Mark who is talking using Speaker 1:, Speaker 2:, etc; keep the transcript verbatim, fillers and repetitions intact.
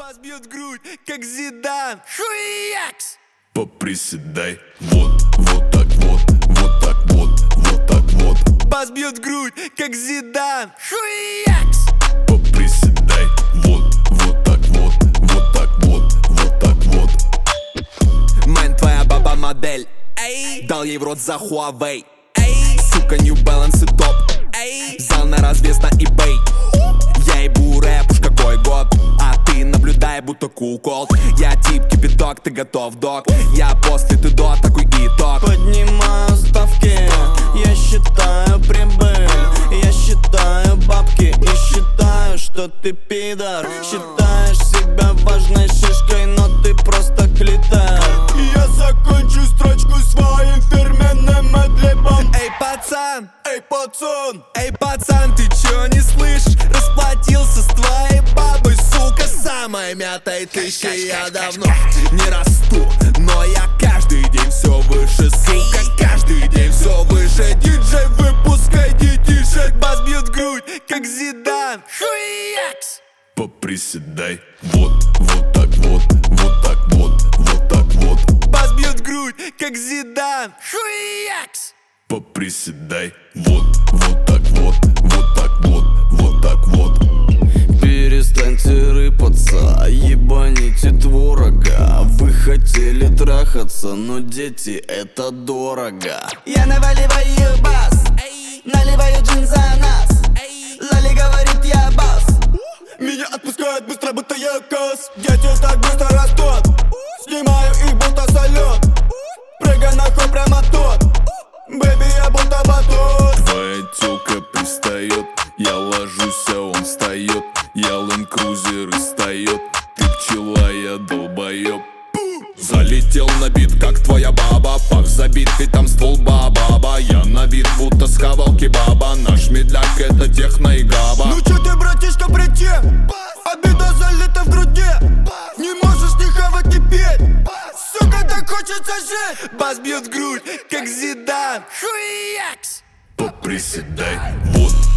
Speaker 1: Бас бьет грудь, как Зидан. Хуякс!
Speaker 2: Поприседай, вот, вот так вот, вот так вот, вот так вот.
Speaker 1: Бас бьет грудь, как Зидан. Хуякс!
Speaker 2: Поприседай, вот, вот так вот, вот так вот, вот так вот.
Speaker 1: Мэн, твоя баба модель. Эй, дал ей в рот за Huawei. Эй, сука, New Balance и топ. Эй, взял на развес на eBay. Я ебу рэп, уж какой год. А ты наблюдай, будто кукол. Я тип кипяток, ты готов, док. Я после, ты до, такой итог.
Speaker 3: Поднимаю ставки, я считаю прибыль. Я считаю бабки и считаю, что ты пидор. Считаешь себя важной шишкой, но ты просто клитор.
Speaker 4: Я закончу строчку своим фирменным адлибом.
Speaker 1: Эй, пацан,
Speaker 4: Эй, пацан,
Speaker 1: эй, пацан, ты чё не слышишь? Расплатился с твоей бабой, сука, самая мятая тысяча. Я давно не расту, но я каждый день все выше, сука, каждый день все выше. Диджей, выпускай детишек. Бас бьет грудь, как Зидан. Хуякс!
Speaker 2: Поприседай, вот, вот так вот, вот так вот, вот так вот.
Speaker 1: Бас бьет грудь, как Зидан. Хуякс!
Speaker 2: Поприседай, вот, вот так вот, вот так вот, вот так вот.
Speaker 3: Перестаньте рыпаться, ебаните творога. Вы хотели трахаться, но дети, это дорого. Я наваливаю бас, наливаю джин за нас. Лали говорит, я бас.
Speaker 4: меня отпускает быстро, будто я кос. Дети так быстро растут, снимаю их будто салют. Прыгай нахуй прямо тут, бэби, я будто батут.
Speaker 2: Твоя тёлка пристает, я ложусь, а он встает. Я ленд-крузер и встает, ты пчела, я долбоёб. Залетел на бит, как твоя баба. Пах забитый, там ствол баба. Я на вид, будто схавал кебаба. Наш медляк, это техно и габа.
Speaker 4: Ну чё ты, братишка, притем? Обида залита в груди. Не можешь ни хавать, ни петь. Сука, так хочется жить.
Speaker 1: Бас бьет грудь, как Зидан. Хуякс!
Speaker 2: Поприседай, вот,